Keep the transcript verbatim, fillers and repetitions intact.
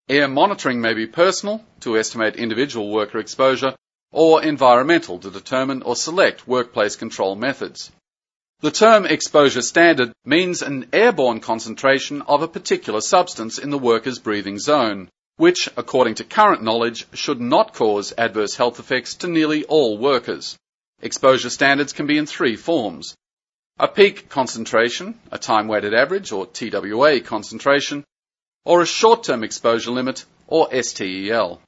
Air monitoring may be personal, to estimate individual worker exposure, or environmental, to determine or select workplace control methods. The term exposure standard means an airborne concentration of a particular substance in the worker's breathing zone, which, according to current knowledge, should not cause adverse health effects to nearly all workers. Exposure standards can be in three forms: a peak concentration, a time-weighted average, or T W A concentration, or a short-term exposure limit, or S T E L.